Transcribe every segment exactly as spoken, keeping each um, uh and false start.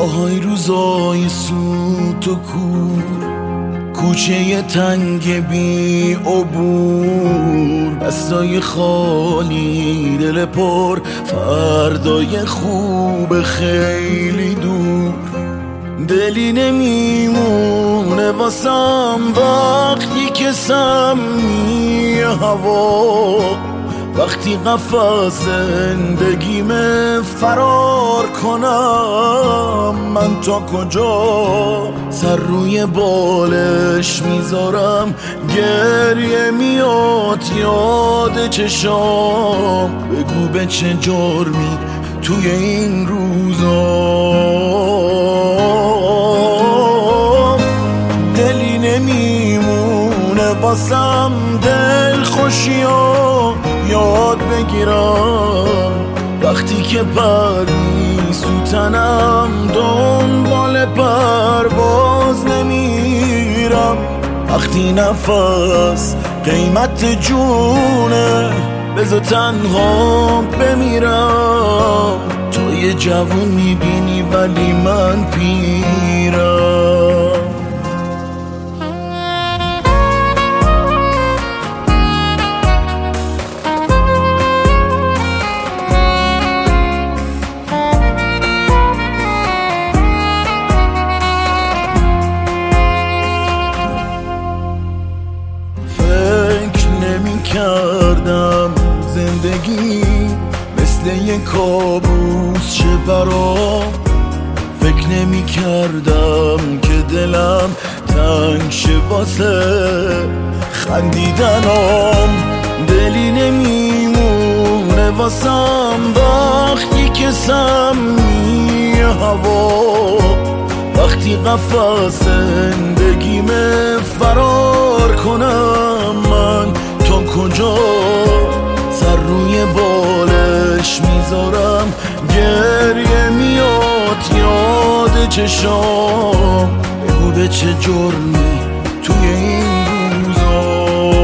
آهای روزای سوت و کور، کوچه تنگ بی عبور، دستای خالی دل پر، فردای خوب خیلی دور. دلی نمیمونه واسم وقتی که سمی هوا، وقتی قفس زندگیم فرار کنم، من تا کجا سر روی بالش میذارم؟ گریه میاد یاد چشام، بگو به چه جرمی توی این روزا دلی نمیمونه واسم دل خوشیام یاد بگیرم، وقتی که پری سوتنم دنبال پرواز نمیرم، وقتی نفس قیمت جونه بذار تنها بمیرم. تو یه جوون میبینی ولی من پیرم. کردم زندگی مثل یک کابوس چه برام، فکر نمی کردم که دلم تنگ شه واسه خندیدنم. دلی نمیمونه واسم وقتی که سمی هوا، وقتی قفس زندگیم فرار کنم، من تا کجا سر روی بالش میذارم؟ گریه میاد یاد چشام، بگو به چه جرمی توی این روزا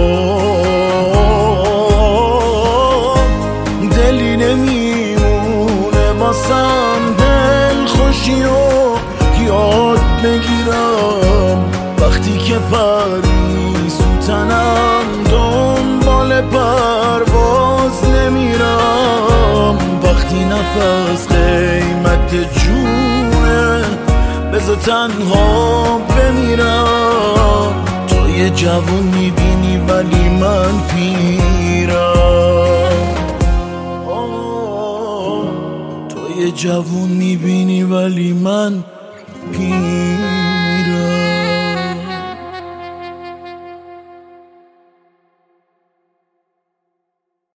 دلی نمیمونه واسم دل خوشی و یاد بگیرم، وقتی که پری سوتنم دنبال پرواز نمیرم، وقتی نفس قیمت جونه بذار تنها بمیرم. تو یه جوون میبینی ولی من پیرم. تو یه جوون میبینی ولی من پیرم.